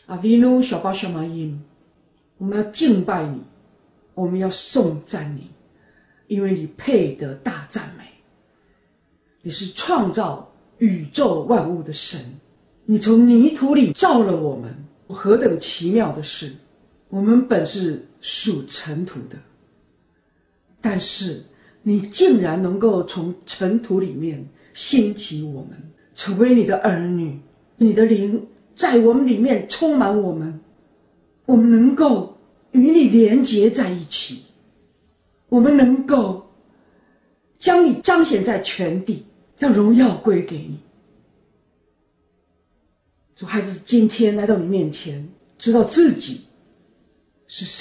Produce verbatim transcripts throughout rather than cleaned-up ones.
阿维努小巴小马音，我们要敬拜你，我们要颂赞你，因为你配得大赞美。你是创造宇宙万物的神，你从泥土里造了我们，何等奇妙的事！我们本是属尘土的，但是你竟然能够从尘土里面兴起我们，成为你的儿女。你的灵在我们里面充满我们，我们能够与你连结在一起，我们能够将你彰显在全地，将荣耀归给你。主，孩子今天来到你面前，知道自己是谁，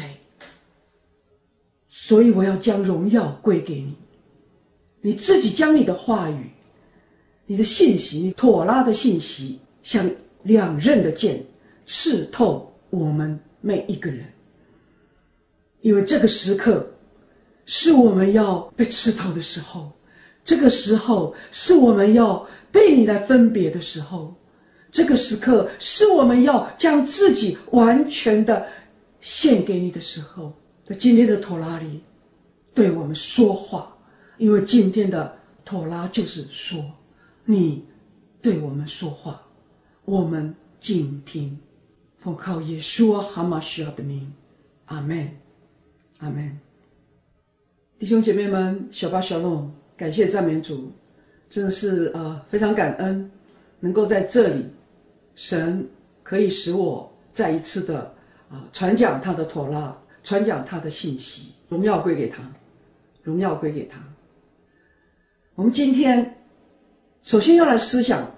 所以我要将荣耀归给你。你自己将你的话语，你的信息，你妥拉的信息，像两刃的剑刺透我们每一个人。因为这个时刻是我们要被刺透的时候，这个时候是我们要被你来分别的时候，这个时刻是我们要将自己完全的献给你的时候。在今天的妥拉里对我们说话，因为今天的妥拉就是说你对我们说话，我们静听。奉靠耶稣哈马西亚的名，阿们，阿们。弟兄姐妹们，小巴小龙，感谢赞美主，真的是呃非常感恩，能够在这里，神可以使我再一次的啊、呃、传讲他的妥拉，传讲他的信息，荣耀归给他，荣耀归给他。我们今天首先要来思想，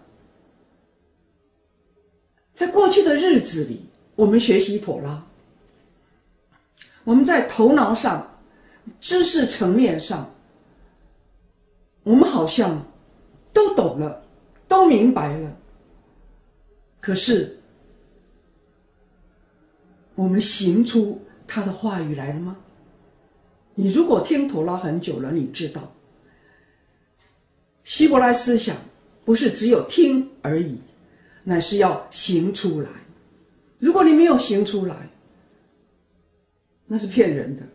在过去的日子里，我们学习妥拉，我们在头脑上、知识层面上，我们好像都懂了，都明白了。可是，我们行出他的话语来了吗？你如果听妥拉很久了，你知道，希伯来思想不是只有听而已，乃是要行出来。如果你没有行出来，那是骗人的，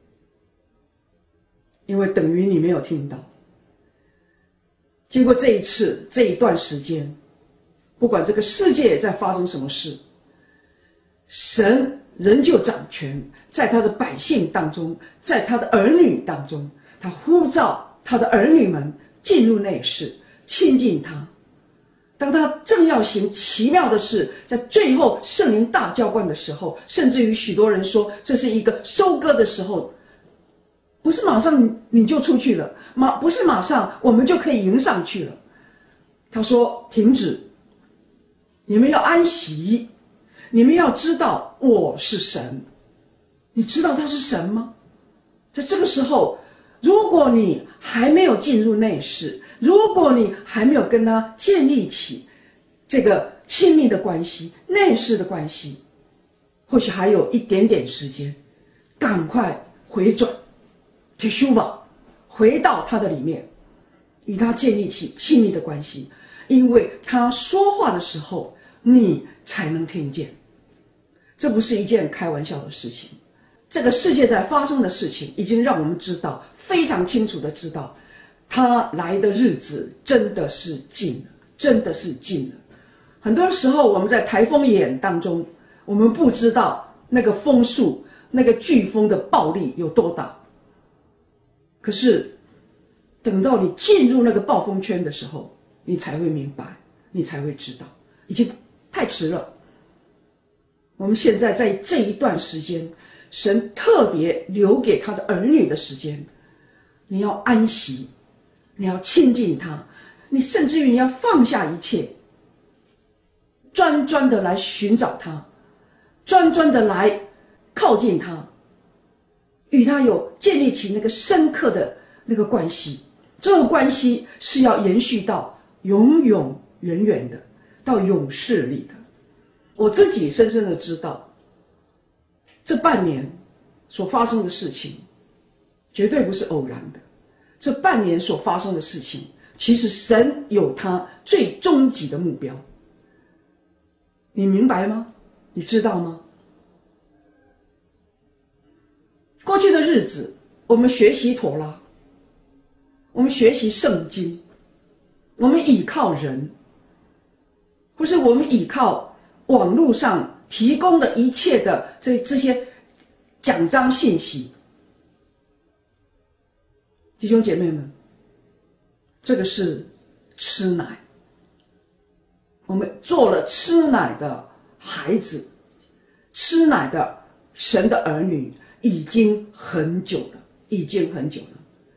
因为等于你没有听到。经过这一次这一段时间，不管这个世界在发生什么事，神仍旧掌权，在他的百姓当中，在他的儿女当中，他呼召他的儿女们进入内室，亲近他。当他正要行奇妙的事，在最后圣灵大浇灌的时候，甚至于许多人说这是一个收割的时候，不是马上你就出去了，马不是马上我们就可以迎上去了。他说停止，你们要安息，你们要知道我是神。你知道他是神吗？在这个时候，如果你还没有进入内室，如果你还没有跟他建立起这个亲密的关系，内室的关系，或许还有一点点时间，赶快回转退休吧，回到他的里面，与他建立起亲密的关系，因为他说话的时候你才能听见。这不是一件开玩笑的事情，这个世界在发生的事情已经让我们知道，非常清楚的知道，他来的日子真的是近了，真的是近了。很多时候我们在台风眼当中，我们不知道那个风速，那个飓风的暴力有多大，可是等到你进入那个暴风圈的时候，你才会明白，你才会知道，已经太迟了。我们现在在这一段时间，神特别留给他的儿女的时间，你要安息，你要亲近他，你甚至于你要放下一切，专专的来寻找他，专专的来靠近他，与他有建立起那个深刻的那个关系。这个关系是要延续到永永远远的，到永世里的。我自己深深的知道，这半年所发生的事情绝对不是偶然的，这半年所发生的事情，其实神有他最终极的目标。你明白吗？ 你知道吗？过去的日子，我们学习妥拉，我们学习圣经，我们倚靠人，或是我们倚靠网络上提供的一切的这这些奖章信息。弟兄姐妹们，这个是吃奶，我们做了吃奶的孩子，吃奶的神的儿女已经很久了，已经很久了。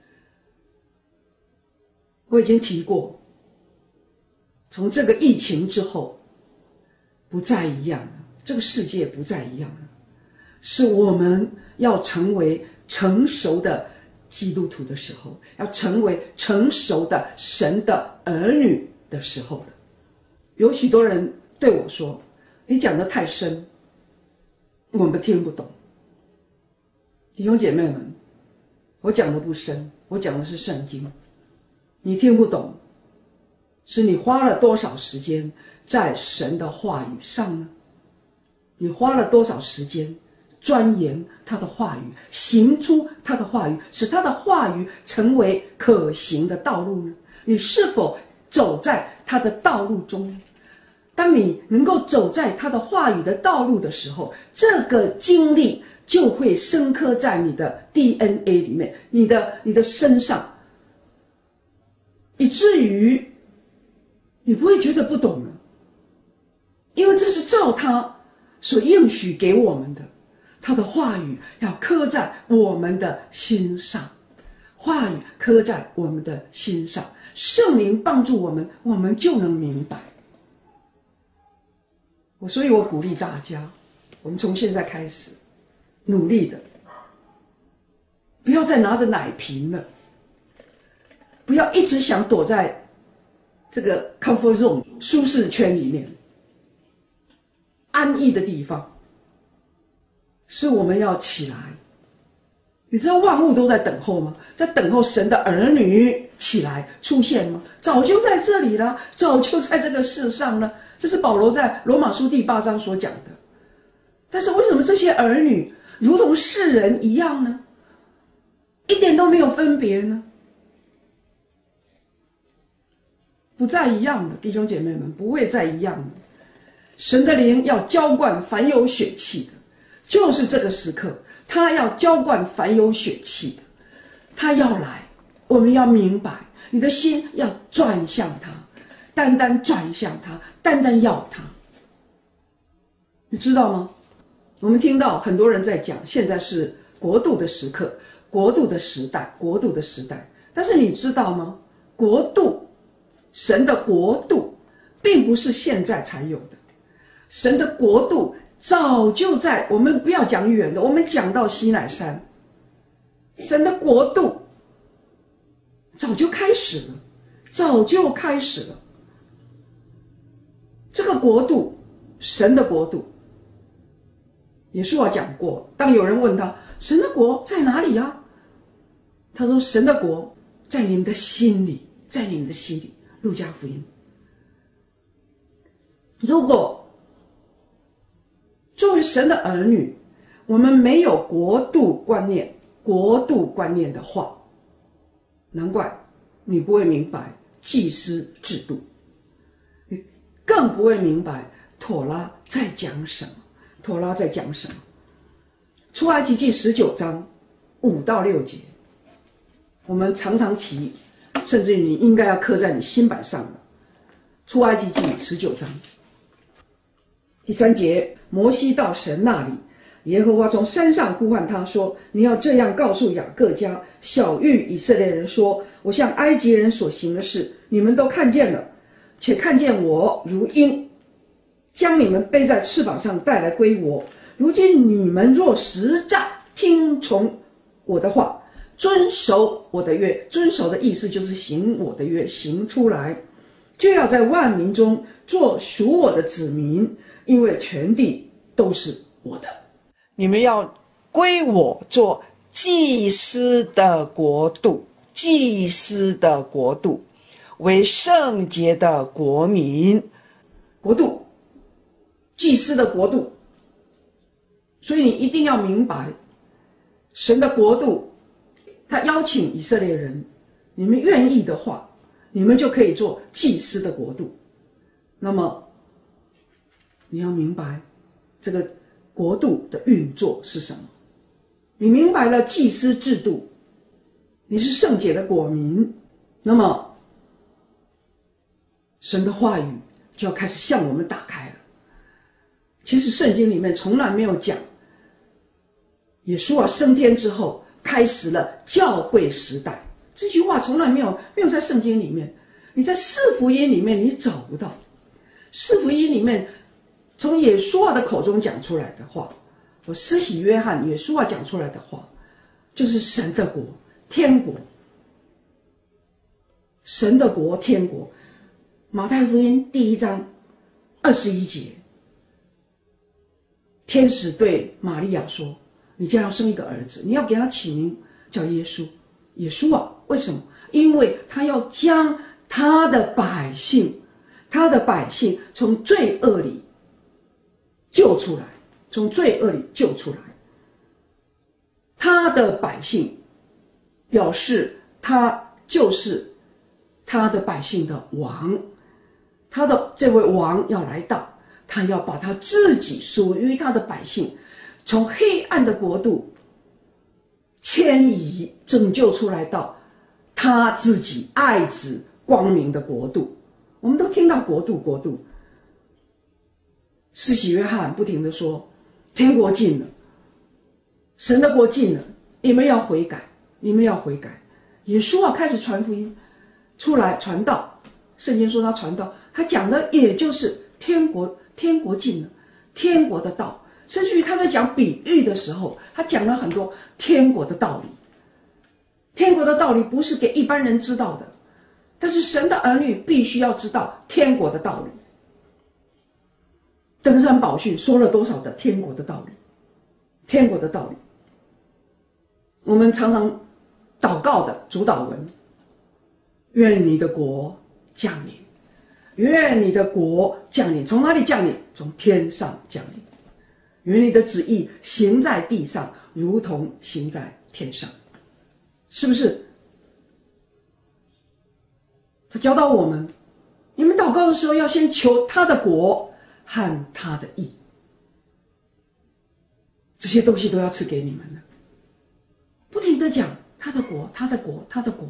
我已经提过，从这个疫情之后，不再一样了，这个世界不再一样了，是我们要成为成熟的基督徒的时候，要成为成熟的神的儿女的时候了。有许多人对我说，你讲得太深，我们听不懂。弟兄姐妹们，我讲的不深，我讲的是圣经。你听不懂，是你花了多少时间在神的话语上呢？你花了多少时间钻研他的话语，行出他的话语，使他的话语成为可行的道路呢？你是否走在他的道路中呢？当你能够走在他的话语的道路的时候，这个经历就会深刻在你的 D N A 里面，你的你的身上，以至于你不会觉得不懂了，因为这是照他所应许给我们的，他的话语要刻在我们的心上，话语刻在我们的心上，圣灵帮助我们，我们就能明白。我所以我鼓励大家，我们从现在开始努力的，不要再拿着奶瓶了，不要一直想躲在这个 comfort zone 舒适圈里面，安逸的地方，是我们要起来。你知道万物都在等候吗？在等候神的儿女起来出现吗？早就在这里了，早就在这个世上了。这是保罗在罗马书第八章所讲的。但是为什么这些儿女如同世人一样呢？一点都没有分别呢？不再一样了，弟兄姐妹们，不会再一样了。神的灵要浇灌凡有血气的，就是这个时刻，他要浇灌凡有血气的，他要来，我们要明白，你的心要转向他，单单转向他，单单要他。你知道吗？我们听到很多人在讲，现在是国度的时刻，国度的时代，国度的时代。但是你知道吗？国度，神的国度，并不是现在才有的。神的国度早就在，我们不要讲远的，我们讲到西乃山，神的国度早就开始了，早就开始了。这个国度，神的国度，耶稣讲过，当有人问他，神的国在哪里啊？他说，神的国在你们的心里，在你们的心里。路加福音。如果作为神的儿女，我们没有国度观念，国度观念的话，难怪你不会明白祭司制度，你更不会明白妥拉在讲什么。妥拉在讲什么？出埃及记十九章五到六节，我们常常提，甚至于你应该要刻在你心板上的。出埃及记十九章第三节，摩西到神那里，耶和华从山上呼唤他说，你要这样告诉雅各家，晓谕以色列人说，我向埃及人所行的事，你们都看见了，且看见我如鹰将你们背在翅膀上带来归我。如今你们若实在听从我的话，遵守我的约，遵守的意思就是行我的约，行出来，就要在万民中做属我的子民，因为全地都是我的。你们要归我做祭司的国度，祭司的国度，为圣洁的国民。国度，祭司的国度， 所以你一定要明白，神的国度，他邀请以色列人，你们愿意的话，你们就可以做祭司的国度。那么你要明白这个国度的运作是什么。你明白了祭司制度，你是圣洁的国民，那么神的话语就要开始向我们打开了。其实圣经里面从来没有讲耶稣啊升天之后开始了教会时代，这句话从来没有没有在圣经里面。你在四福音里面你找不到，四福音里面从耶稣啊的口中讲出来的话，我施洗约翰耶稣啊讲出来的话，就是神的国，天国，神的国，天国。马太福音第一章二十一节，天使对玛利亚说，你将要生一个儿子，你要给他起名叫耶稣。耶稣啊，为什么？因为他要将他的百姓他的百姓从罪恶里救出来，从罪恶里救出来。他的百姓表示他就是他的百姓的王，他的这位王要来到，他要把他自己属于他的百姓从黑暗的国度迁移拯救出来到他自己爱子光明的国度。我们都听到国度国度，施洗约翰不停地说天国近了，神的国近了，你们要悔改，你们要悔改。耶稣啊开始传福音出来传道，圣经说他传道，他讲的也就是天国，天国近了，天国的道。甚至于他在讲比喻的时候，他讲了很多天国的道理。天国的道理不是给一般人知道的，但是神的儿女必须要知道天国的道理。登山宝训说了多少的天国的道理，天国的道理。我们常常祷告的主祷文，愿你的国降临，愿你的国降临。从哪里降临？从天上降临。愿你的旨意行在地上，如同行在天上。是不是？他教导我们，你们祷告的时候要先求他的国和他的义，这些东西都要赐给你们的。不停地讲他的国，他的国，他的国。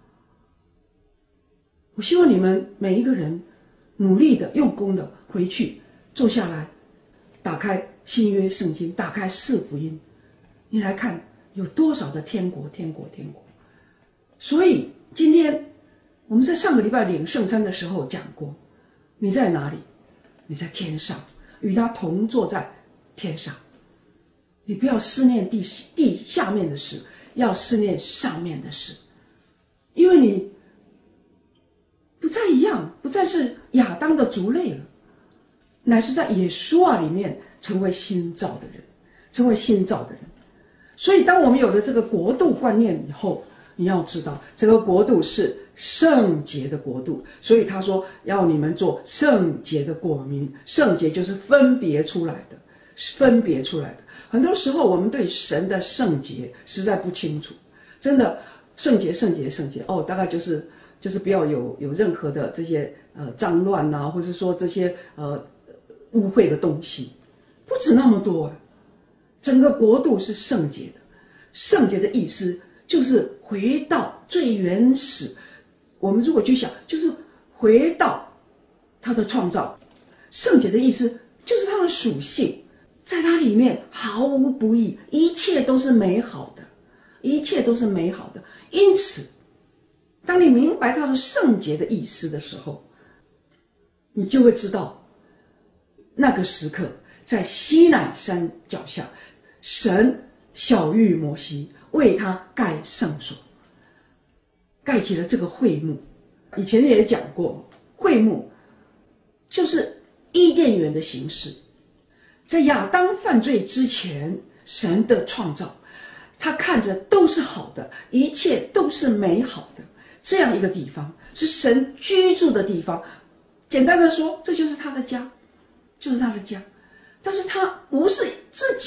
我希望你们每一个人努力的、用功的回去坐下来，打开新约圣经，打开四福音，你来看有多少的天国，天国，天国。所以今天我们在上个礼拜领圣餐的时候讲过，你在哪里？你在天上，与他同坐在天上。你不要思念地地下面的事，要思念上面的事，因为你不再一样，不再是亚当的族类了，乃是在耶稣啊里面成为新造的人，成为新造的人。所以当我们有了这个国度观念以后，你要知道这个国度是圣洁的国度，所以他说要你们做圣洁的国民。圣洁就是分别出来的，分别出来的。很多时候我们对神的圣洁实在不清楚，真的圣洁圣洁圣洁哦，大概就是就是不要有有任何的这些呃脏乱啊，或者说这些呃污秽的东西，不止那么多。整个国度是圣洁的，圣洁的意思就是回到最原始。我们如果去想，就是回到他的创造。圣洁的意思就是他的属性，在它里面毫无不义，一切都是美好的，一切都是美好的。因此当你明白他的圣洁的意思的时候，你就会知道那个时刻在西乃山脚下，神晓谕摩西，为他盖圣所，盖起了这个会幕。以前也讲过，会幕就是伊甸园的形式。在亚当犯罪之前，神的创造他看着都是好的，一切都是美好的，这样一个地方是神居住的地方。简单的说，这就是他的家，就是他的家。但是他不是自己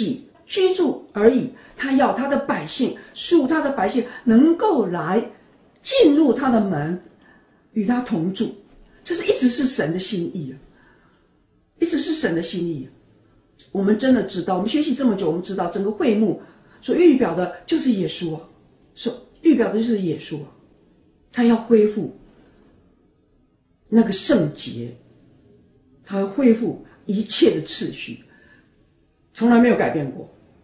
居住而已，他要他的百姓，属他的百姓能够来进入他的门，与他同住。这是一直是神的心意啊，一直是神的心意。我们真的知道，我们学习这么久，我们知道整个会幕所预表的就是耶稣啊，所预表的就是耶稣啊，他要恢复那个圣洁，他要恢复一切的秩序，从来没有改变过。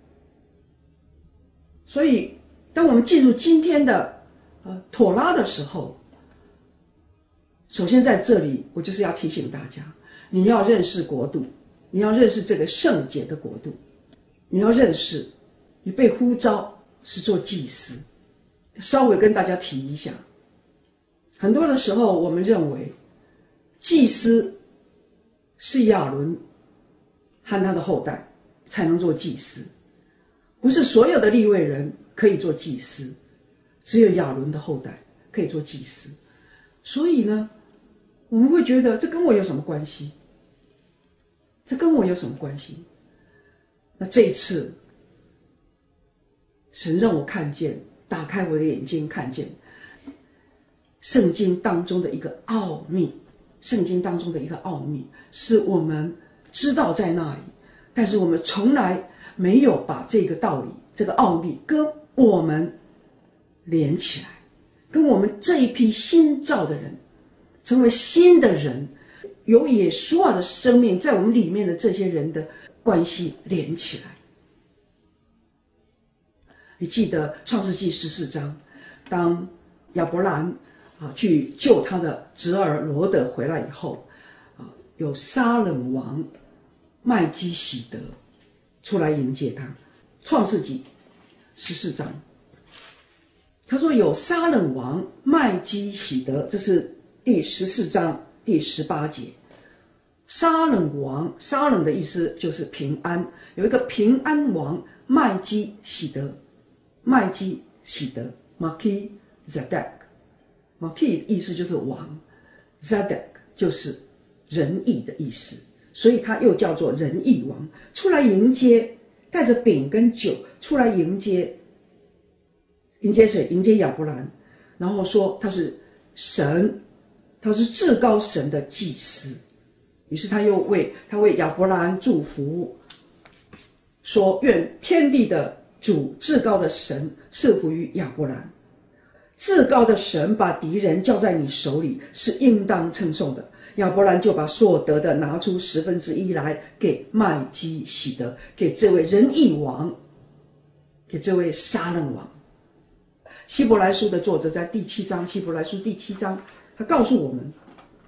所以当我们进入今天的呃妥拉的时候，首先在这里我就是要提醒大家，你要认识国度，你要认识这个圣洁的国度，你要认识你被呼召是做祭司。稍微跟大家提一下，很多的时候我们认为祭司是亚伦和他的后代才能做祭司，不是所有的利未人可以做祭司，只有亚伦的后代可以做祭司。所以呢，我们会觉得这跟我有什么关系？这跟我有什么关系？那这一次，神让我看见，打开我的眼睛，看见圣经当中的一个奥秘。圣经当中的一个奥秘，是我们知道在那里，但是我们从来没有把这个道理、这个奥秘跟我们连起来，跟我们这一批新造的人，成为新的人，有耶稣啊的生命在我们里面的这些人的关系连起来。你记得创世纪十四章，当亚伯兰啊，去救他的侄儿罗德回来以后，啊，有撒冷王麦基洗德出来迎接他。创世纪十四章，他说有撒冷王麦基洗德，这是第十四章第十八节。撒冷王，撒冷的意思就是平安，有一个平安王麦基洗德，麦基洗德 Malki Zadok。Malki 意思就是王， Zadok 就是仁义的意思，所以他又叫做仁义王，出来迎接，带着饼跟酒出来迎接，迎接谁？迎接亚伯兰，然后说他是神，他是至高神的祭司。于是他又为他为亚伯兰祝福，说愿天地的主至高的神赐福于亚伯兰。至高的神把敌人交在你手里，是应当称颂的。亚伯兰就把所得的拿出十分之一来给麦基洗德，给这位仁义王，给这位撒冷王。希伯来书的作者在第七章，希伯来书第七章，他告诉我们，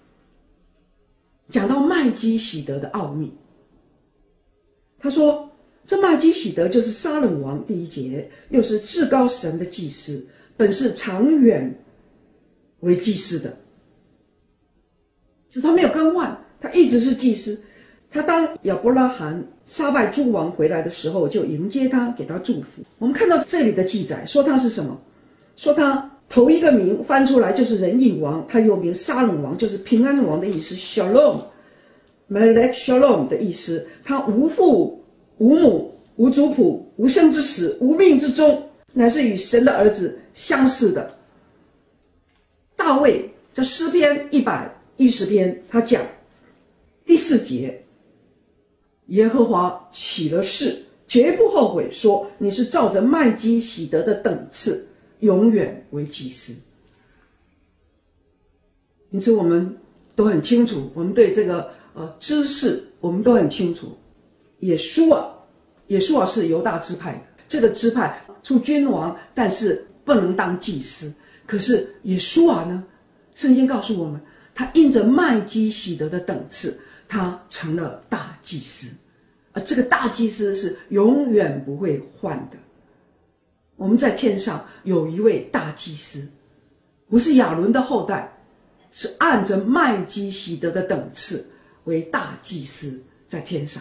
讲到麦基洗德的奥秘。他说，这麦基洗德就是撒冷王，第一节，又是至高神的祭司，本是长远为祭司的，就他没有更换，他一直是祭司。他当亚伯拉罕杀败诸王回来的时候，就迎接他，给他祝福。我们看到这里的记载，说他是什么？说他头一个名翻出来就是仁义王，他又名撒冷王，就是平安王的意思 Shalom Melech Shalom 的意思。他无父无母无族谱无生之始无命之终，乃是与神的儿子相似的。大卫这诗篇一百一十篇，他讲第四节，耶和华起了誓，绝不后悔，说你是照着麦基洗德的等次，永远为祭司。因此我们都很清楚，我们对这个呃知识我们都很清楚，耶稣啊，耶稣啊是犹大支派的，这个支派出君王，但是不能当祭司。可是耶稣啊呢，圣经告诉我们，他因着麦基洗德的等次，他成了大祭司，而这个大祭司是永远不会换的。我们在天上有一位大祭司，不是亚伦的后代，是按着麦基洗德的等次为大祭司在天上。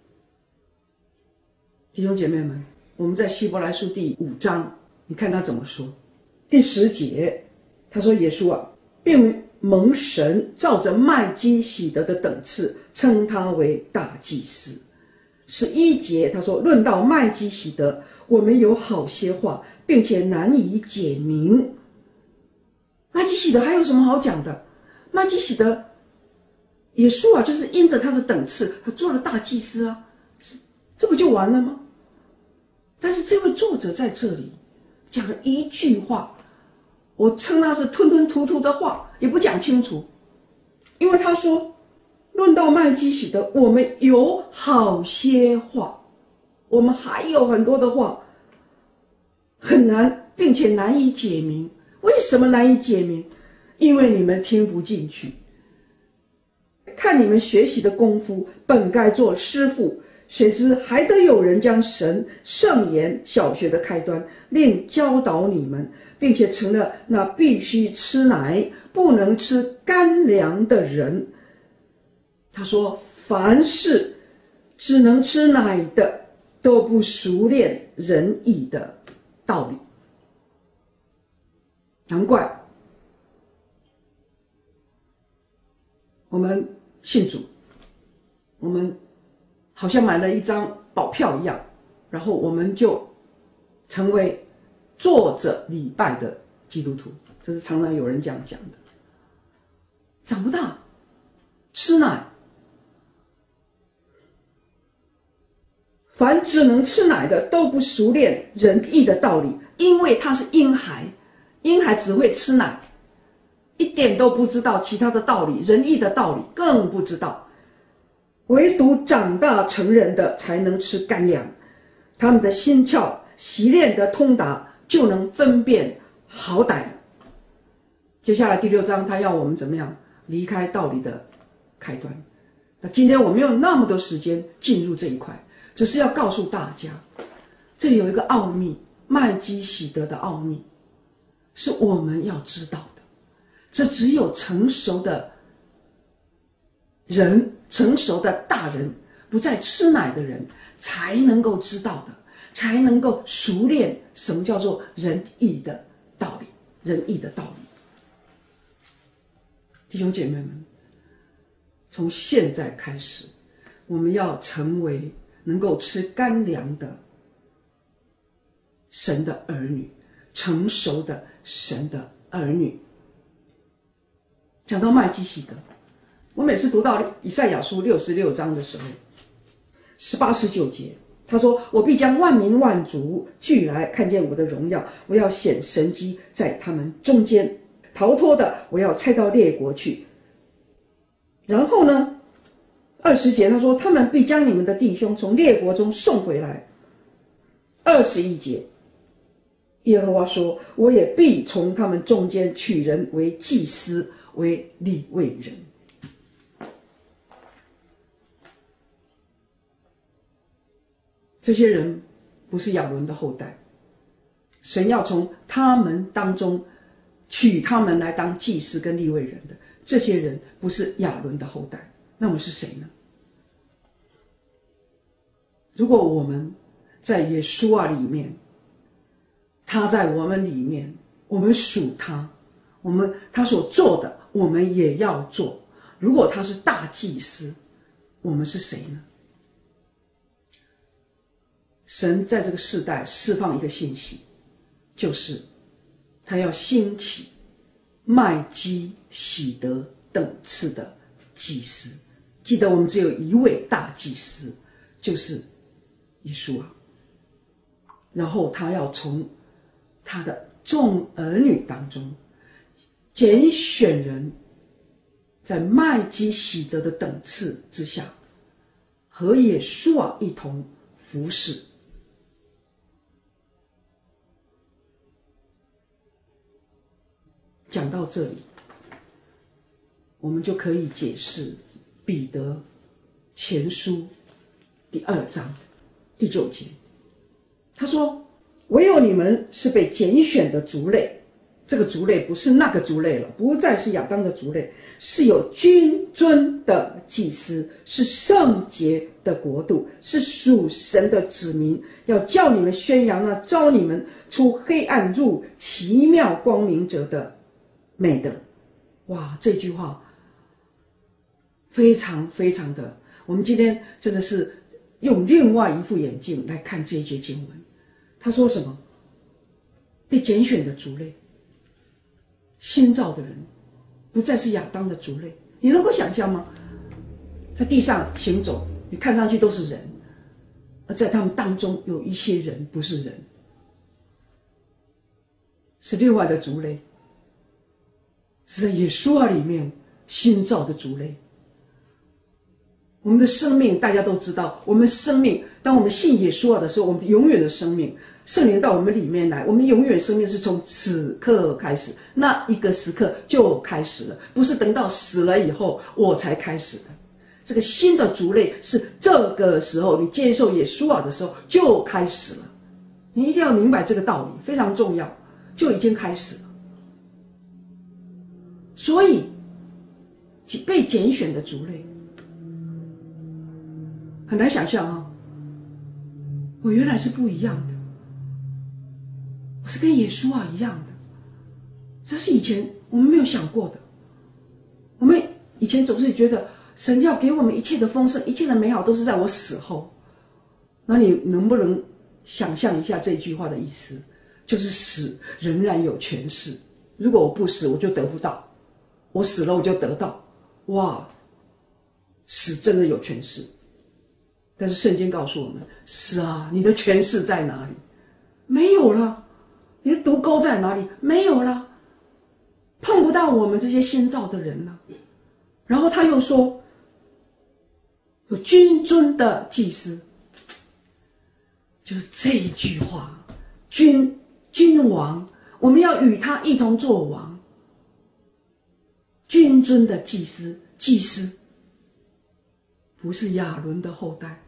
弟兄姐妹们，我们在希伯来书第五章，你看他怎么说？第十节，他说耶稣啊，并蒙神照着麦基洗德的等次称他为大祭司。 十一节他说，论到麦基洗德，我们有好些话，并且难以解明。麦基洗德还有什么好讲的？麦基洗德，耶稣啊，就是因着他的等次，他做了大祭司啊，这不就完了吗？但是这位作者在这里讲了一句话，我称他是吞吞吐吐的话，也不讲清楚。因为他说，论到麦基洗德，我们有好些话，我们还有很多的话很难，并且难以解明。为什么难以解明？因为你们听不进去。看你们学习的功夫，本该做师傅，谁知还得有人将神圣言小学的开端另教导你们，并且成了那必须吃奶不能吃干粮的人。他说，凡事只能吃奶的都不熟练仁义的道理。难怪我们信主，我们好像买了一张保票一样，然后我们就成为做着礼拜的基督徒。这是常常有人这样讲的。长不大，吃奶，凡只能吃奶的都不熟练仁义的道理，因为他是婴孩，婴孩只会吃奶，一点都不知道其他的道理，仁义的道理更不知道。唯独长大成人的才能吃干粮，他们的心窍习练得通达，就能分辨好歹了。接下来第六章，他要我们怎么样离开道理的开端。那今天我没有那么多时间进入这一块，只是要告诉大家，这里有一个奥秘，麦基洗德的奥秘是我们要知道的。这只有成熟的人，成熟的大人，不再吃奶的人才能够知道的，才能够熟练什么叫做仁义的道理，仁义的道理。弟兄姐妹们，从现在开始，我们要成为能够吃干粮的神的儿女，成熟的神的儿女。讲到麦基洗德，我每次读到以赛亚书六十六章的时候，十八十九节，他说，我必将万民万族聚来看见我的荣耀，我要显神迹在他们中间，逃脱的我要差到列国去。然后呢，二十节他说，他们必将你们的弟兄从列国中送回来。二十一节，耶和华说，我也必从他们中间取人为祭司，为利未人。这些人不是亚伦的后代，神要从他们当中取他们来当祭司跟利未人的。这些人不是亚伦的后代，那么是谁呢？如果我们在耶稣啊里面，他在我们里面，我们属他，我们他所做的我们也要做。如果他是大祭司，我们是谁呢？神在这个世代释放一个信息，就是他要兴起麦基洗德等次的祭司。记得我们只有一位大祭司，就是耶稣啊。然后他要从他的众儿女当中拣选人，在麦基洗德的等次之下，和耶稣啊一同服侍。讲到这里，我们就可以解释彼得前书第二章第九节，他说，唯有你们是被拣选的族类，这个族类不是那个族类了，不再是亚当的族类，是有君尊的祭司，是圣洁的国度，是属神的子民，要叫你们宣扬那召你们出黑暗入奇妙光明者的美德。哇，这句话非常非常的，我们今天真的是用另外一副眼镜来看这一节经文。他说什么？被拣选的族类，新造的人，不再是亚当的族类。你能够想象吗？在地上行走，你看上去都是人，而在他们当中有一些人不是人，是另外的族类，是在耶稣啊里面新造的族类。我们的生命大家都知道，我们生命当我们信耶稣啊的时候，我们永远的生命，圣灵到我们里面来，我们永远生命是从此刻开始，那一个时刻就开始了，不是等到死了以后我才开始的。这个新的族类是这个时候你接受耶稣啊的时候就开始了，你一定要明白这个道理，非常重要，就已经开始了。所以被拣选的族类很难想象啊，我原来是不一样的，我是跟耶稣啊一样的，这是以前我们没有想过的。我们以前总是觉得神要给我们一切的丰盛，一切的美好都是在我死后。那你能不能想象一下这句话的意思？就是死仍然有权势，如果我不死我就得不到，我死了我就得到。哇，死真的有权势。但是圣经告诉我们，是啊，你的权势在哪里？没有了。你的毒钩在哪里？没有了。碰不到我们这些新造的人了。然后他又说，有君尊的祭司，就是这一句话，君君王，我们要与他一同作王。君尊的祭司，祭司不是亚伦的后代，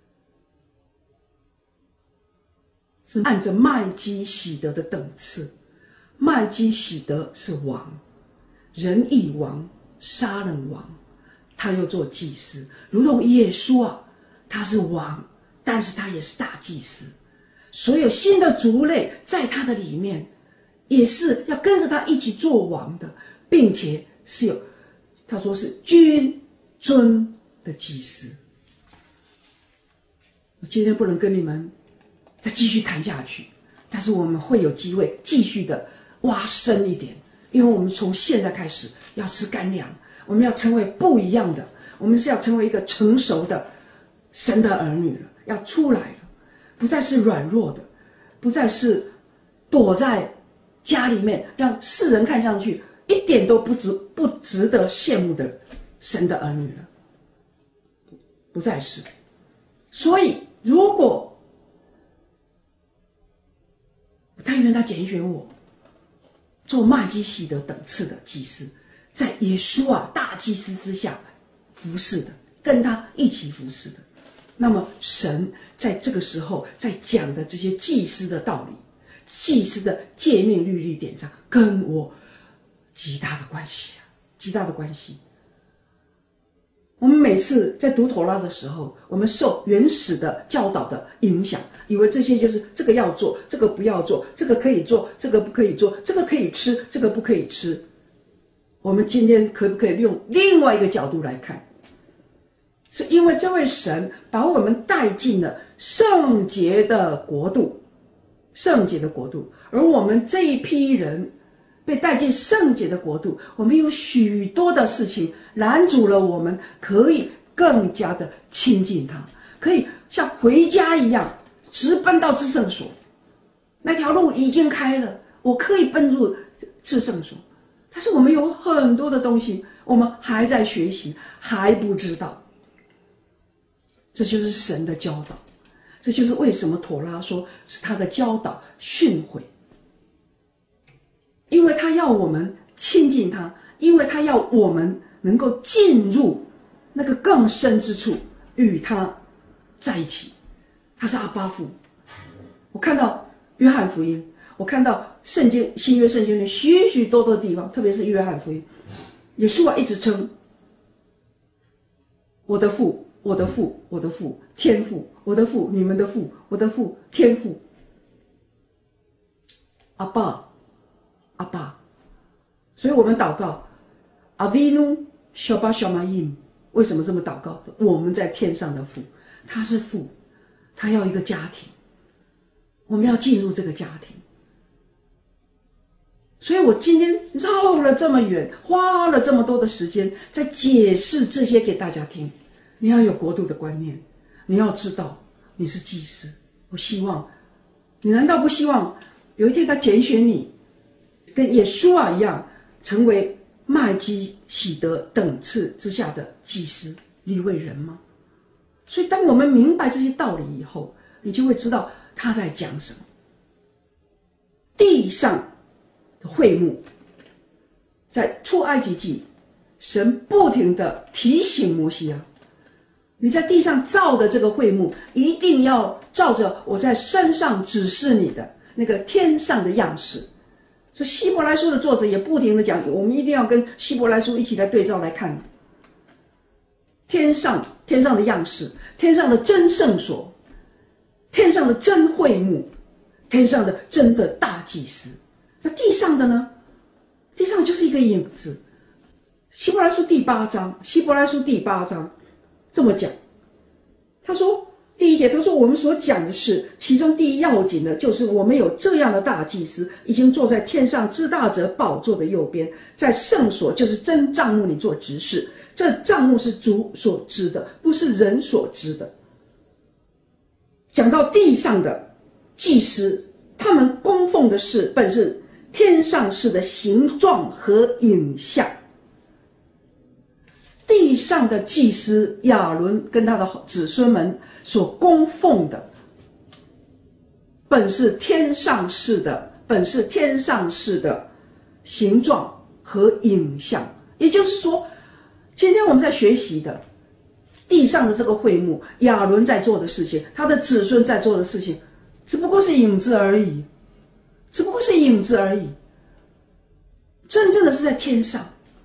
是按着麦基洗德的等次。麦基洗德是王，仁义王，杀人王，他又做祭司，如同耶稣啊，他是王，但是他也是大祭司。所有新的族类在他的里面也是要跟着他一起做王的，并且是有他说是君尊的祭司。我今天不能跟你们再继续谈下去，但是我们会有机会继续的挖深一点，因为我们从现在开始要吃干粮，我们要成为不一样的，我们是要成为一个成熟的神的儿女了，要出来了，不再是软弱的，不再是躲在家里面让世人看上去一点都不值不值得羡慕的神的儿女了，不再是。所以如果但愿他拣选我做麦基洗德等次的祭司，在耶稣啊大祭司之下服侍的，跟他一起服侍的。那么神在这个时候在讲的这些祭司的道理，祭司的诫命律例典章，跟我极大的关系啊，极大的关系。我们每次在读妥拉的时候，我们受原始的教导的影响，以为这些就是这个要做，这个不要做，这个可以做，这个不可以做，这个可以吃，这个不可以吃。我们今天可不可以用另外一个角度来看？是因为这位神把我们带进了圣洁的国度，圣洁的国度，而我们这一批人被带进圣洁的国度，我们有许多的事情拦阻了我们可以更加的亲近他，可以像回家一样直奔到至圣所。那条路已经开了，我可以奔入至圣所，但是我们有很多的东西我们还在学习，还不知道。这就是神的教导，这就是为什么妥拉说是他的教导训诲，因为他要我们亲近他，因为他要我们能够进入那个更深之处与他在一起。他是阿爸父。我看到约翰福音，我看到圣经新约圣经里许许多多的地方，特别是约翰福音，耶稣啊一直称我的父，我的父，我的父，天父，我的父，你们的父，我的父，天父，阿爸，阿爸。所以我们祷告阿维努小巴小马因，为什么这么祷告？我们在天上的父， 他是父，他要一个家庭，我们要进入这个家庭。所以我今天绕了这么远，花了这么多的时间在解释这些给大家听。你要有国度的观念，你要知道你是祭司。我希望你难道不希望有一天他拣选你跟耶稣啊一样，成为麦基洗德等次之下的祭司利未人吗？所以当我们明白这些道理以后，你就会知道他在讲什么。地上的会幕，在出埃及记，神不停地提醒摩西啊，你在地上造的这个会幕，一定要照着我在山上指示你的那个天上的样式。所以希伯来书的作者也不停地讲，我们一定要跟希伯来书一起来对照来看天上天上的样式，天上的真圣所，天上的真会幕，天上的真的大祭司。那地上的呢？地上就是一个影子。希伯来书第八章，希伯来书第八章这么讲，他说第一节，他说我们所讲的是，其中第一要紧的就是我们有这样的大祭司，已经坐在天上至大者宝座的右边，在圣所，就是真帐幕里做执事。这帐幕是主所知的，不是人所知的。讲到地上的祭司，他们供奉的是本是天上事的形状和影像。地上的祭司亚伦跟他的子孙们所供奉的，本是天上事的，本是天上事的形状和影像。也就是说，今天我们在学习的地上的这个会幕，亚伦在做的事情，他的子孙在做的事情，只不过是影子而已，只不过是影子而已。真正的是在天上，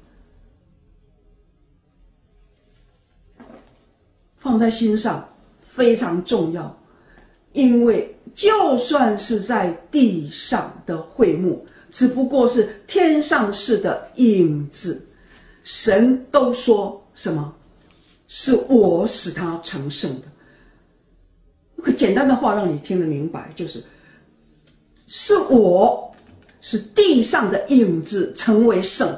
放在心上非常重要。因为就算是在地上的会幕，只不过是天上事的影子，神都说什么？是我使他成圣的。一个简单的话让你听得明白，就是是我使地上的影子成为圣。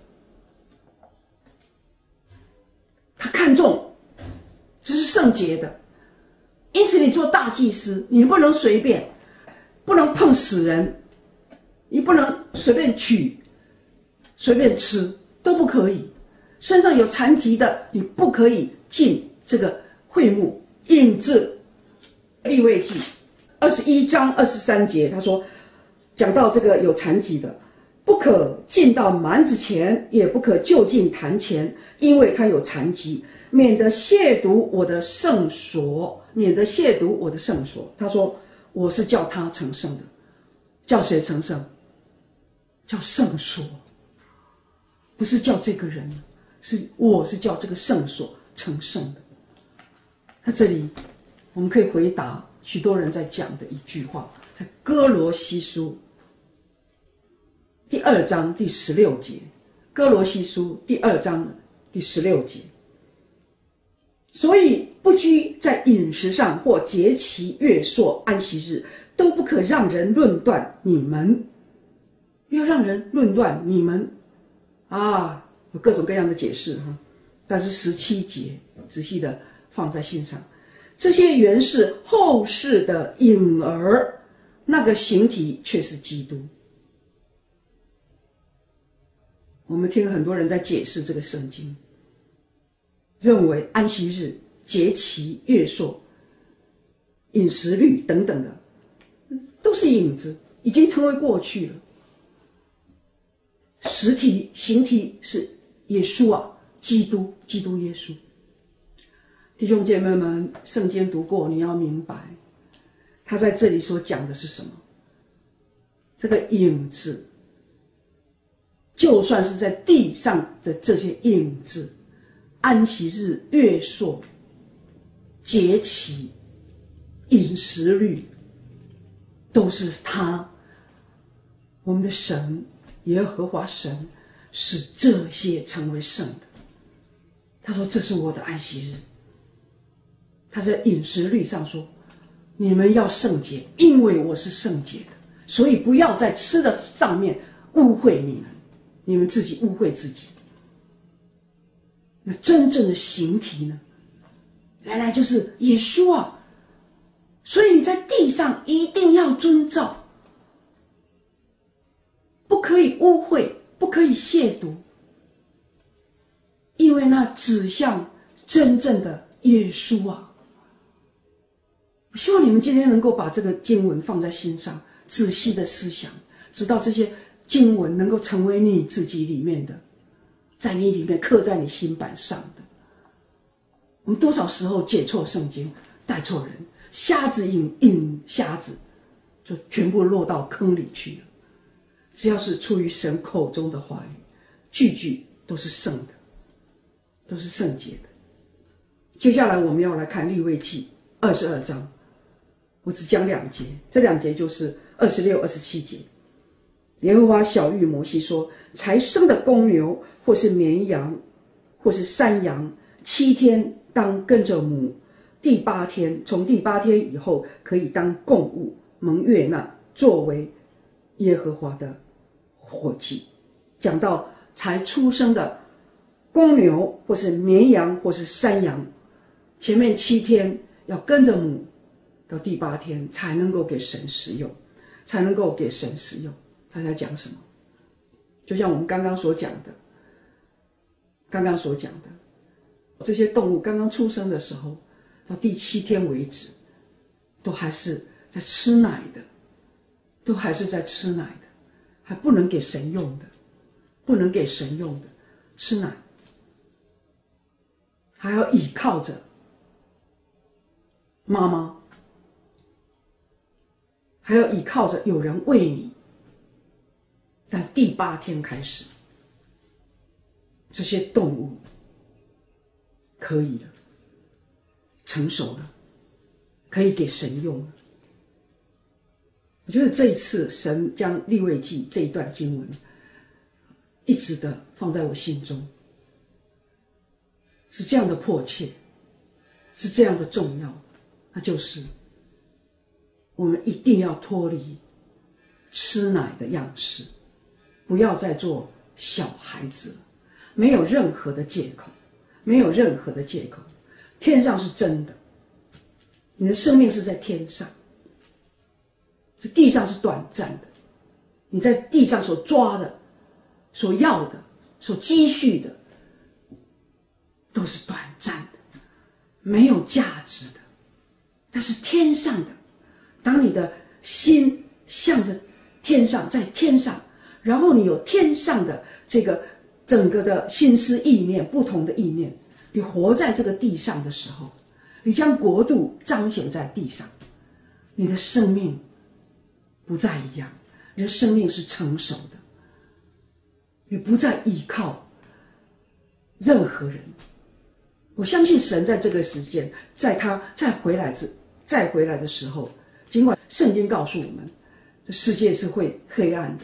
他看重这是圣洁的，因此你做大祭司，你不能随便，不能碰死人，你不能随便取随便吃，都不可以。身上有残疾的，你不可以进这个会幕。影子，利未记二十一章二十三节，他说讲到这个有残疾的，不可进到幔子前，也不可就近坛前，因为他有残疾，免得亵渎我的圣所，免得亵渎我的圣所。他说我是叫他成圣的。叫谁成圣？叫圣所，不是叫这个人，是我是叫这个圣所成圣的。那这里我们可以回答许多人在讲的一句话，在哥罗西书第二章第十六节，哥罗西书第二章第十六节，所以不拘在饮食上或节期、月朔、安息日，都不可让人论断你们。不要让人论断你们啊，有各种各样的解释哈。但是十七节仔细的放在心上，这些原是后世的影儿，那个形体却是基督。我们听很多人在解释这个圣经，认为安息日、节期、月朔、饮食律等等的都是影子，已经成为过去了。实体形体是耶稣啊，基督，基督耶稣。弟兄姐妹们，圣经读过，你要明白他在这里所讲的是什么。这个影子就算是在地上的这些影子，安息日、月朔、节期、饮食律，都是他，我们的神耶和华神使这些成为圣的。他说这是我的安息日， 他在饮食律上说，你们要圣洁，因为我是圣洁的，所以不要在吃的上面污秽你们，你们自己污秽自己。那真正的形体呢，原来就是耶稣啊。所以你在地上一定要遵照，不可以污秽，不可以亵渎，因为那指向真正的耶稣啊。我希望你们今天能够把这个经文放在心上，仔细的思想，直到这些经文能够成为你自己里面的，在你里面刻在你心板上的。我们多少时候解错圣经，带错人，瞎子引引瞎子，就全部落到坑里去了。只要是出于神口中的话语，句句都是圣的，都是圣洁的。接下来我们要来看利未记二十二章，我只讲两节，这两节就是二十六、二十七节。耶和华晓谕摩西说，才生的公牛或是绵羊或是山羊，七天当跟着母，第八天从第八天以后可以当供物，蒙悦纳，作为耶和华的火祭。讲到才出生的公牛或是绵羊或是山羊，前面七天要跟着母，到第八天才能够给神使用，才能够给神使用。他在讲什么？就像我们刚刚所讲的，刚刚所讲的，这些动物刚刚出生的时候，到第七天为止，都还是在吃奶的，都还是在吃奶的，还不能给神用的，不能给神用的，吃奶，还要倚靠着妈妈，还要倚靠着有人喂你。但第八天开始，这些动物可以了，成熟了，可以给神用了。我觉得这一次神将利未记这一段经文一直的放在我心中，是这样的迫切，是这样的重要，那就是我们一定要脱离吃奶的样式，不要再做小孩子了，没有任何的借口，没有任何的借口。天上是真的，你的生命是在天上，这地上是短暂的，你在地上所抓的、所要的、所积蓄的，都是短暂的，没有价值的。但是天上的，当你的心向着天上，在天上，然后你有天上的这个整个的心思意念，不同的意念，你活在这个地上的时候，你将国度彰显在地上，你的生命不再一样，你的生命是成熟的，你不再依靠任何人。我相信神在这个时间，在他再回来之再回来的时候，尽管圣经告诉我们这世界是会黑暗的，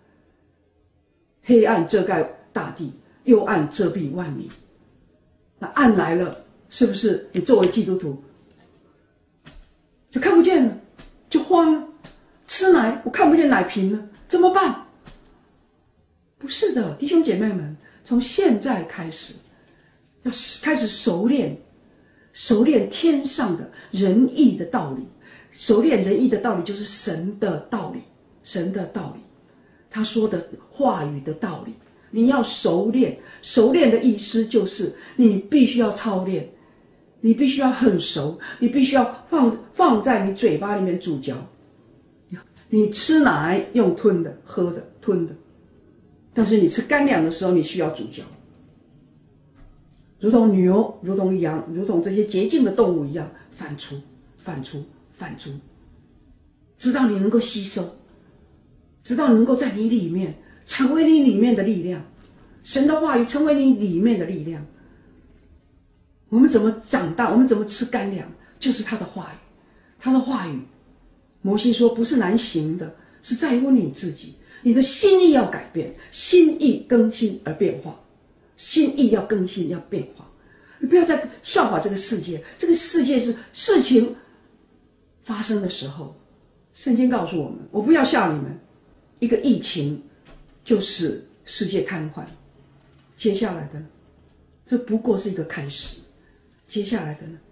黑暗遮盖大地，幽暗遮蔽万民。那暗来了，是不是你作为基督徒就看不见了，就慌了？吃奶我看不见奶瓶了，怎么办？不是的，弟兄姐妹们，从现在开始要开始熟练熟练天上的仁义的道理。熟练仁义的道理就是神的道理，神的道理，他说的话语的道理，你要熟练。熟练的意思就是你必须要操练，你必须要很熟，你必须要放放在你嘴巴里面煮嚼。你吃奶用吞的、喝的、吞的，但是你吃干粮的时候，你需要煮嚼，如同牛、如同羊、如同这些洁净的动物一样，反刍、反刍、反刍，直到你能够吸收，直到能够在你里面成为你里面的力量，神的话语成为你里面的力量。我们怎么长大？我们怎么吃干粮？就是他的话语，他的话语。摩西说，不是难行的，是在乎你自己，你的心意要改变，心意更新而变化，心意要更新要变化。 你不要再效法这个世界，这个世界是事情发生的时候，圣经告诉我们，我不要吓你们，一个疫情就使世界瘫痪，接下来的这不过是一个开始，接下来的呢，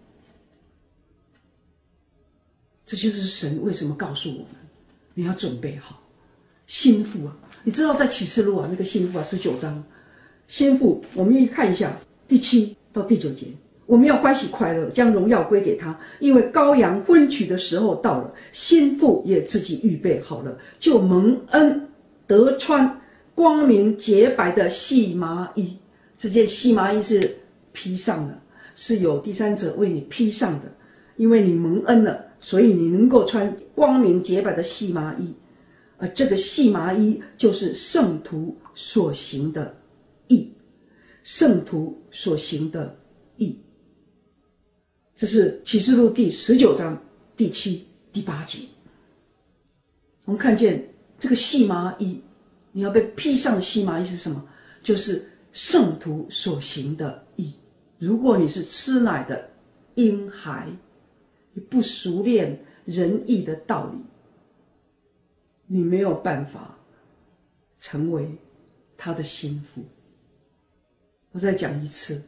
这就是神为什么告诉我们，你要准备好心腹啊！你知道在启示录啊，那个心腹啊，十九章，心腹，我们一看一下第七到第九节，我们要欢喜快乐，将荣耀归给他，因为羔羊婚娶的时候到了，心腹也自己预备好了，就蒙恩得穿光明洁白的细麻衣。这件细麻衣是披上的，是有第三者为你披上的，因为你蒙恩了，所以你能够穿光明洁白的细麻衣。而这个细麻衣就是圣徒所行的义，圣徒所行的义。这是启示录第十九章第七、第八节。我们看见这个细麻衣，你要被披上的细麻衣是什么？就是圣徒所行的义。如果你是吃奶的婴孩，你不熟练仁义的道理，你没有办法成为他的心腹。我再讲一次，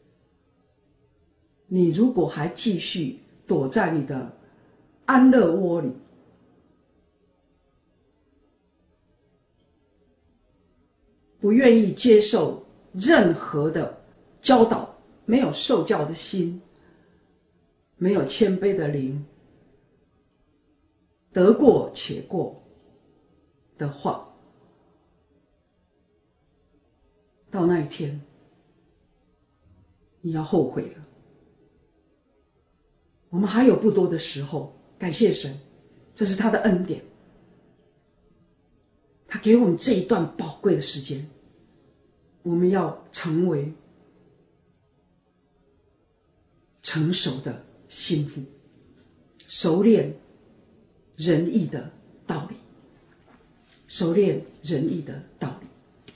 你如果还继续躲在你的安乐窝里，不愿意接受任何的教导，没有受教的心，没有谦卑的灵，得过且过的话，到那一天你要后悔了。我们还有不多的时候，感谢神，这是他的恩典，他给我们这一段宝贵的时间，我们要成为成熟的心腹，熟练仁义的道理，熟练仁义的道理。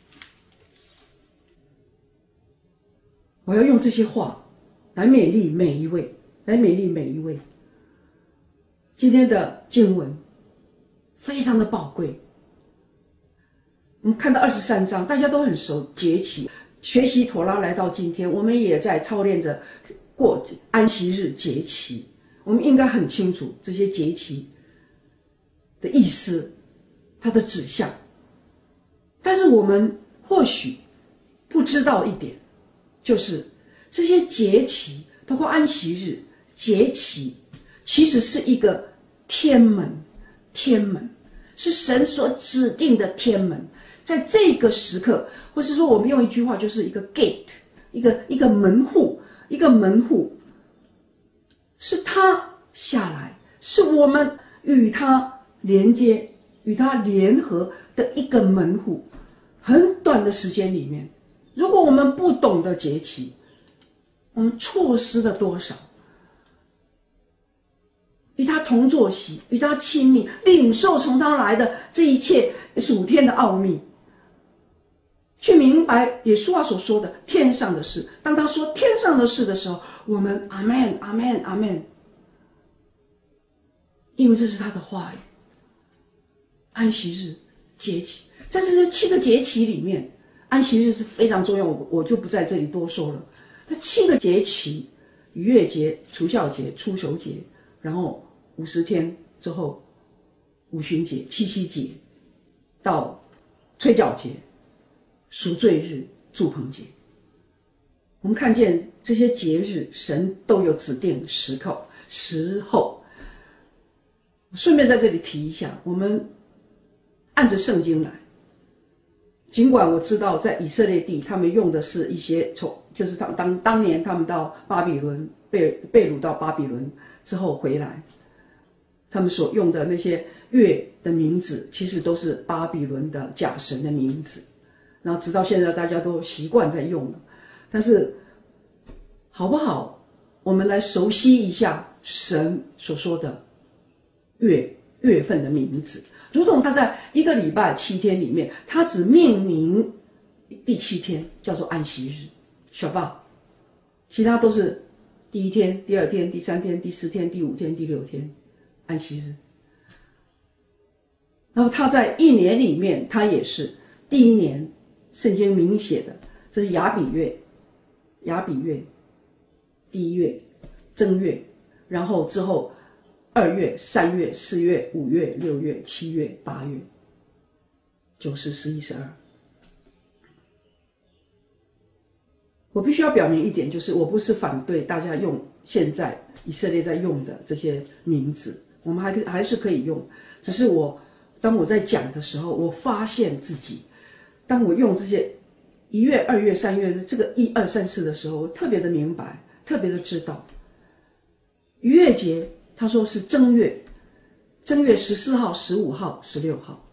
我要用这些话来勉励每一位，来勉励每一位。今天的经文非常的宝贵，我们看到二十三章，大家都很熟，节期学习妥拉来到今天，我们也在操练着过安息日节期，我们应该很清楚这些节期的意思，它的指向。但是我们或许不知道一点，就是这些节期，包括安息日、节期，其实是一个天门，天门是神所指定的天门。在这个时刻，或是说我们用一句话，就是一个 gate， 一个一个门户，一个门户，是他下来，是我们与他连接、与他联合的一个门户。很短的时间里面，如果我们不懂得节期，我们错失了多少与他同坐席，与他亲密，领受从他来的这一切属天的奥秘，去明白耶稣所说的天上的事。当他说天上的事的时候，我们阿们阿们阿们，因为这是他的话语。安息日节期，在这些七个节期里面，安息日是非常重要，我我就不在这里多说了。那七个节期，逾越节、除酵节、初熟节，然后五十天之后五旬节、七夕节到吹角节、赎罪日、住棚节，我们看见这些节日神都有指定时刻时候。顺便在这里提一下，我们按着圣经来，尽管我知道在以色列地他们用的是一些从就是当当当年他们到巴比伦被被掳到巴比伦之后回来，他们所用的那些月的名字其实都是巴比伦的假神的名字，然后直到现在大家都习惯在用了。但是好不好，我们来熟悉一下神所说的月月份的名字，如同他在一个礼拜七天里面，他只命名第七天叫做安息日 Shabbat， 其他都是第一天、第二天、第三天、第四天、第五天、第六天安息日。然后他在一年里面，他也是第一年，圣经明写的，这是亚比月，亚比月第一月正月，然后之后二月、三月、四月、五月、六月、七月、八月、九、十、十一、十二。我必须要表明一点，就是我不是反对大家用现在以色列在用的这些名字，我们还还是可以用。只是我当我在讲的时候，我发现自己，当我用这些一月、二月、三月这个一二三四的时候，我特别的明白，特别的知道，逾越节他说是正月，正月十四号、十五号、十六号，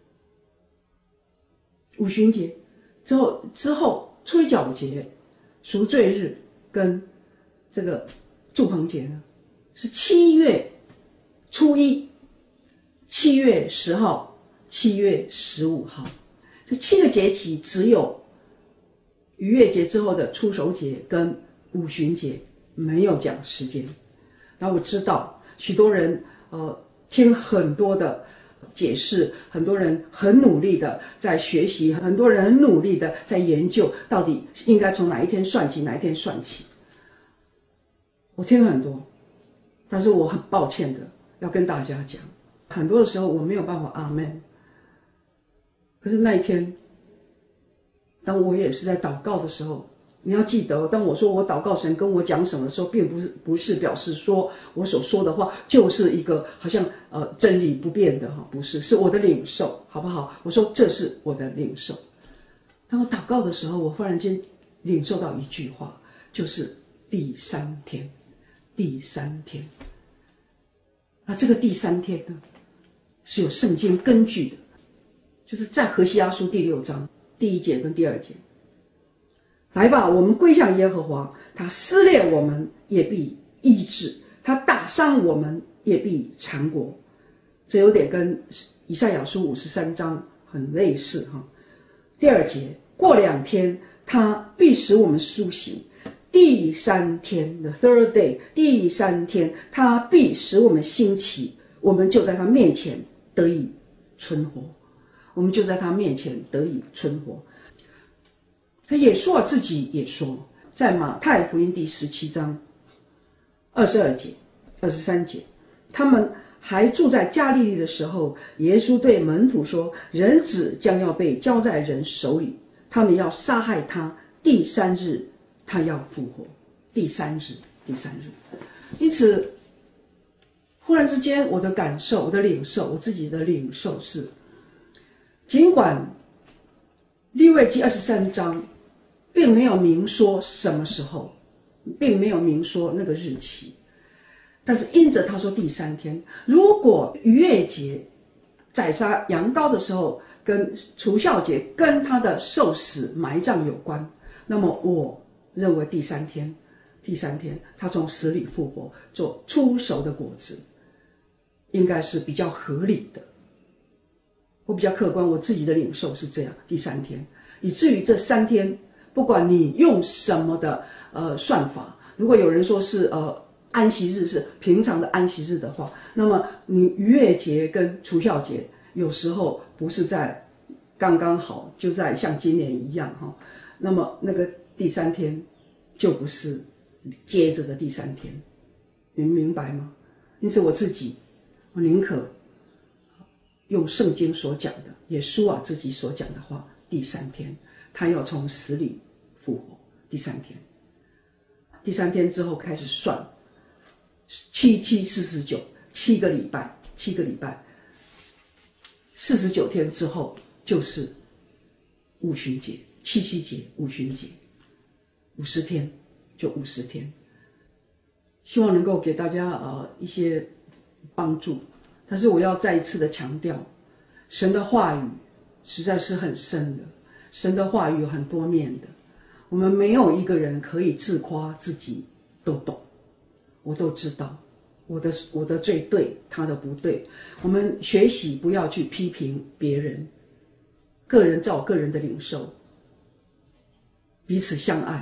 五旬节之后之后吹角节。赎罪日跟这个住棚节呢，是七月初一、七月十号、七月十五号，这七个节期只有逾越节之后的初守节跟五旬节没有讲时间。然后我知道许多人呃听很多的解释，很多人很努力的在学习，很多人很努力的在研究，到底应该从哪一天算起，哪一天算起。我听很多，但是我很抱歉的要跟大家讲，很多的时候我没有办法阿们。可是那一天，当我也是在祷告的时候，你要记得，当我说我祷告神跟我讲什么的时候，并不是不是表示说我所说的话就是一个好像呃真理不变的哈，不是，是我的领受，好不好？我说这是我的领受。当我祷告的时候，我忽然间领受到一句话，就是第三天，第三天。那这个第三天呢，是有圣经根据的，就是在何西阿书第六章第一节跟第二节。来吧，我们归向耶和华，他撕裂我们也必医治，他打伤我们也必缠裹。这有点跟以赛亚书五十三章很类似哈。第二节，过两天他必使我们苏醒，第三天 the third day， 第三天他必使我们兴起，我们就在他面前得以存活，我们就在他面前得以存活。他也说自己也说，在马太福音第十七章二十二节、二十三节，他们还住在加利利的时候，耶稣对门徒说：“人子将要被交在人手里，他们要杀害他，第三日他要复活。”第三日，第三日。因此，忽然之间，我的感受、我的领受、我自己的领受是，尽管利未记二十三章并没有明说什么时候，并没有明说那个日期，但是因着他说第三天，如果逾越节宰杀羊羔的时候跟除酵节跟他的受死埋葬有关，那么我认为第三天，第三天他从死里复活做初熟的果子，应该是比较合理的。我比较客观，我自己的领受是这样，第三天，以至于这三天，不管你用什么的呃算法，如果有人说是呃安息日是平常的安息日的话，那么你逾越节跟除酵节有时候不是在刚刚好，就在像今年一样哈，那么那个第三天就不是接着的第三天，你们明白吗？因此我自己，我宁可用圣经所讲的，耶稣啊自己所讲的话，第三天他要从死里复活，第三天，第三天之后开始算，七七四十九，七个礼拜，七个礼拜，四十九天之后就是五旬节，七夕节，五旬节，五十天就五十天，希望能够给大家呃一些帮助。但是我要再一次的强调，神的话语实在是很深的，神的话语有很多面的，我们没有一个人可以自夸自己都懂，我都知道我的我的最对，他的不对。我们学习不要去批评别人，个人照个人的领受，彼此相爱，这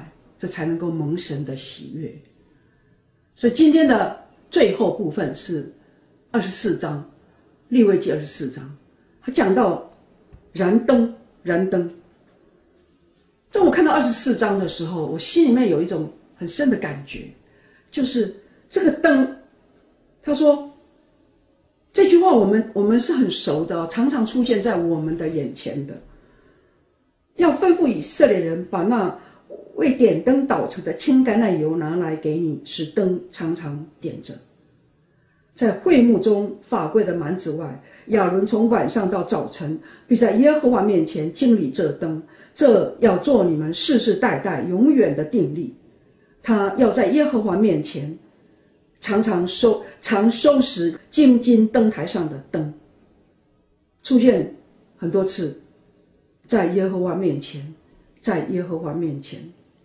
这才能够蒙神的喜悦。所以今天的最后部分是二十四章，利未记二十四章，他讲到燃灯，燃灯。当我看到二十四章的时候，我心里面有一种很深的感觉，就是这个灯，他说这句话我们我们是很熟的，常常出现在我们的眼前的。要吩咐以色列人把那为点灯捣成的青橄榄油拿来给你，使灯常常点着。在会幕中法柜的幔子外，亚伦从晚上到早晨必在耶和华面前经理这灯，这要做你们世世代代永远的定例。他要在耶和华面前常常收常收拾金金灯台上的灯，出现很多次，在耶和华面前，在耶和华面前。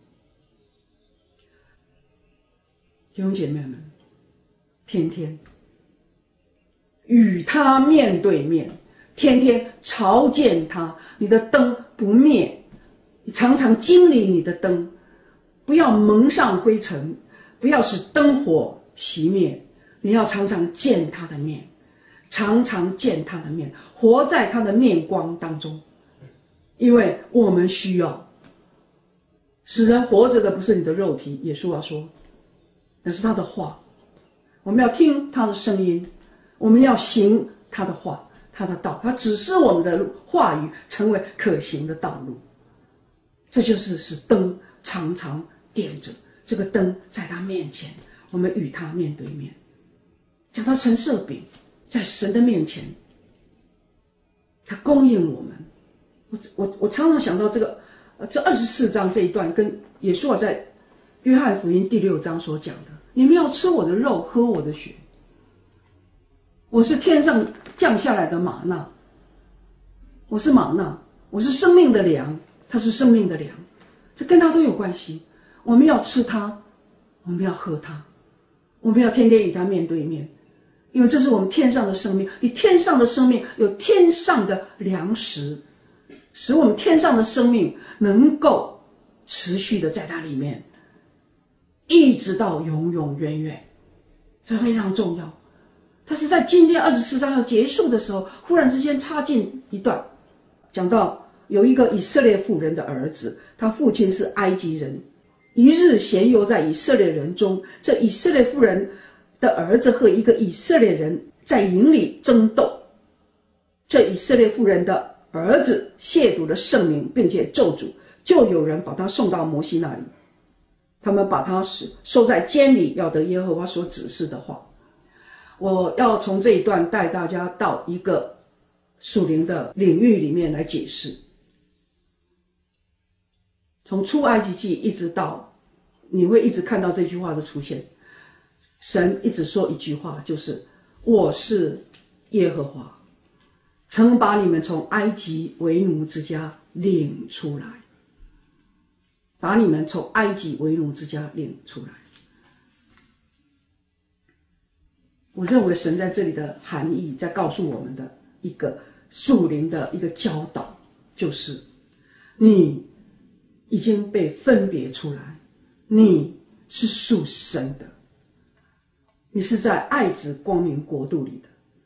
弟兄姐妹们，天天与他面对面，天天朝见他，你的灯不灭，你常常经历你的灯，不要蒙上灰尘，不要使灯火熄灭，你要常常见他的面，常常见他的面，活在他的面光当中。因为我们需要，使人活着的不是你的肉体，耶稣要说，那是他的话，我们要听他的声音，我们要行他的话，他的道，他指示我们的话语成为可行的道路。这就是使灯常常点着，这个灯在他面前，我们与他面对面。讲到陈设饼，在神的面前，他供应我们。我我我常常想到这个，呃，这二十四章这一段，跟耶稣在约翰福音第六章所讲的：你们要吃我的肉，喝我的血。我是天上降下来的玛纳，我是玛纳，我是生命的粮，它是生命的粮，这跟它都有关系。我们要吃它，我们要喝它，我们要天天与它面对面，因为这是我们天上的生命。你天上的生命有天上的粮食，使我们天上的生命能够持续的在它里面，一直到永永远远，这非常重要。但是在今天二十四章要结束的时候，忽然之间插进一段，讲到有一个以色列妇人的儿子，他父亲是埃及人，一日闲游在以色列人中，这以色列妇人的儿子和一个以色列人在营里争斗，这以色列妇人的儿子亵渎了圣名，并且咒诅，就有人把他送到摩西那里，他们把他收在监里，要得耶和华所指示的话。我要从这一段带大家到一个属灵的领域里面来解释。从出埃及记一直到，你会一直看到这句话的出现。神一直说一句话，就是我是耶和华，曾把你们从埃及为奴之家领出来，把你们从埃及为奴之家领出来。我认为神在这里的含义，在告诉我们的一个属灵的一个教导，就是你已经被分别出来，你是属神的，你是在爱子光明国度里的，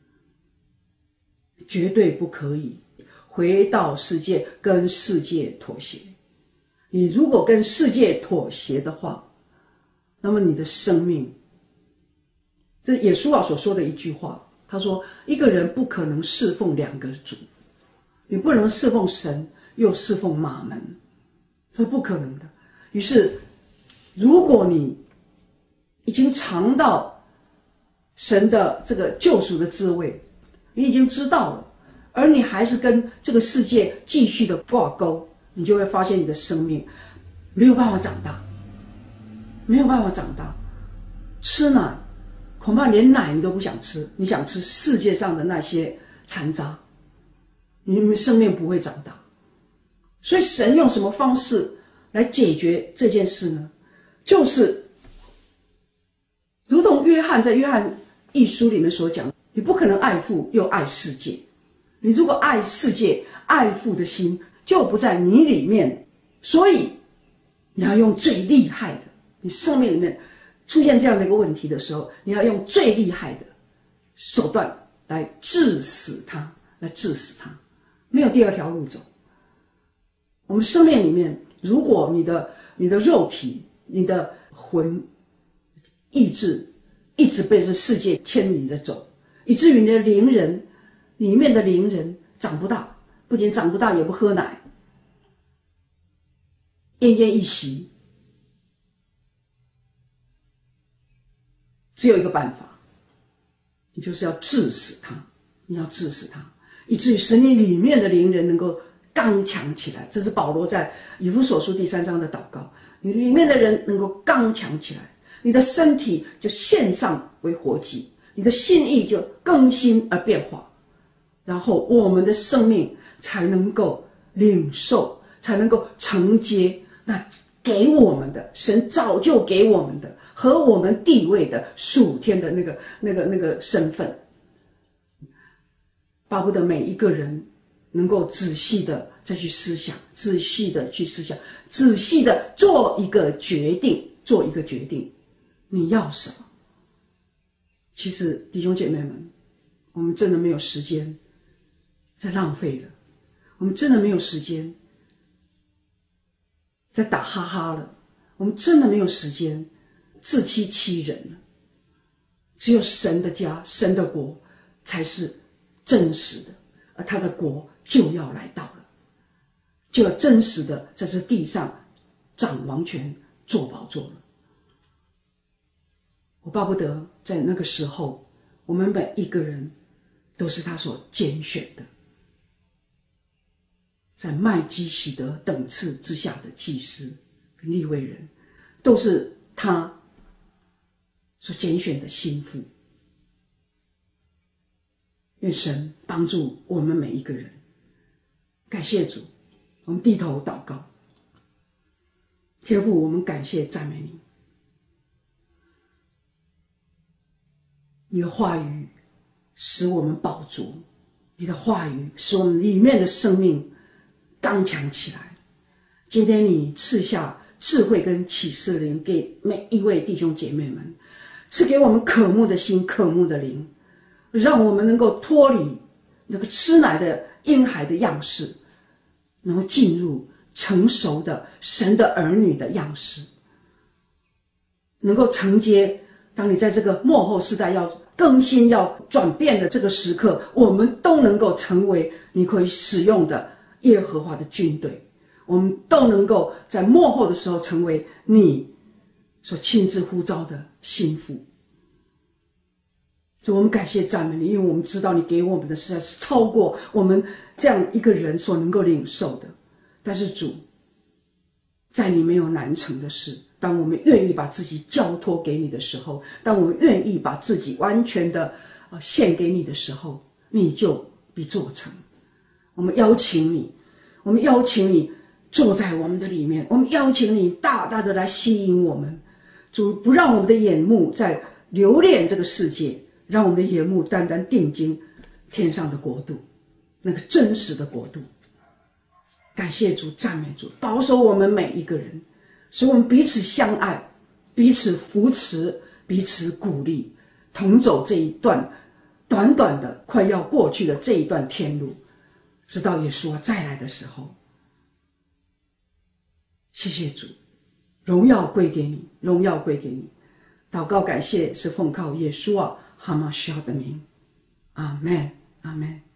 绝对不可以回到世界跟世界妥协。你如果跟世界妥协的话，那么你的生命，这是耶稣啊所说的一句话，他说一个人不可能侍奉两个主，你不能侍奉神又侍奉马门，这是不可能的。于是如果你已经尝到神的这个救赎的滋味，你已经知道了，而你还是跟这个世界继续的挂钩，你就会发现你的生命没有办法长大，没有办法长大。吃奶恐怕连奶你都不想吃，你想吃世界上的那些残渣，你生命不会长大。所以神用什么方式来解决这件事呢？就是如同约翰在约翰一书里面所讲，你不可能爱父又爱世界。你如果爱世界，爱父的心就不在你里面，所以你要用最厉害的，你生命里面出现这样的一个问题的时候，你要用最厉害的手段来治死它，来治死它，没有第二条路走。我们生命里面，如果你的你的肉体、你的魂、意志一直被这世界牵引着走，以至于你的灵人里面的灵人长不大，不仅长不大，也不喝奶，奄奄一息，只有一个办法，你就是要治死它，你要治死它，以至于使你里面的灵人能够刚强起来。这是保罗在以弗所书第三章的祷告，你里面的人能够刚强起来，你的身体就献上为活祭，你的心意就更新而变化，然后我们的生命才能够领受，才能够承接那给我们的神早就给我们的和我们地位的属天的那个那个那个身份。巴不得每一个人能够仔细的再去思想，仔细的去思想，仔细的做一个决定，做一个决定，你要什么？其实弟兄姐妹们，我们真的没有时间再浪费了，我们真的没有时间再打哈哈了，我们真的没有时间自欺欺人了。只有神的家，神的国才是真实的，而他的国就要来到了，就要真实的在这地上掌王权，做宝座了。我巴不得在那个时候，我们每一个人都是他所拣选的，在麦基洗德等次之下的祭司跟利未人，都是他所拣选的心腹。愿神帮助我们每一个人。感谢主，我们低头祷告。天父，我们感谢赞美你，你的话语使我们饱足，你的话语使我们里面的生命刚强起来。今天你赐下智慧跟启示灵给每一位弟兄姐妹们，赐给我们渴慕的心，渴慕的灵，让我们能够脱离那个吃奶的婴孩的样式，能够进入成熟的神的儿女的样式，能够承接当你在这个末后世代要更新要转变的这个时刻，我们都能够成为你可以使用的耶和华的军队，我们都能够在末后的时候成为你所亲自呼召的心腹。主，我们感谢赞美你，因为我们知道你给我们的实在是超过我们这样一个人所能够领受的。但是主，在你没有难成的事，当我们愿意把自己交托给你的时候，当我们愿意把自己完全的献给你的时候，你就必做成。我们邀请你，我们邀请你坐在我们的里面，我们邀请你大大的来吸引我们。主，不让我们的眼目在留恋这个世界，让我们的眼目单单定睛天上的国度，那个真实的国度。感谢主，赞美主，保守我们每一个人，使我们彼此相爱，彼此扶持，彼此鼓励，同走这一段短短的快要过去的这一段天路，直到耶稣再来的时候。谢谢主，荣耀归给你，荣耀归给你。祷告感谢是奉靠耶稣啊哈马肖的名，阿们，阿们。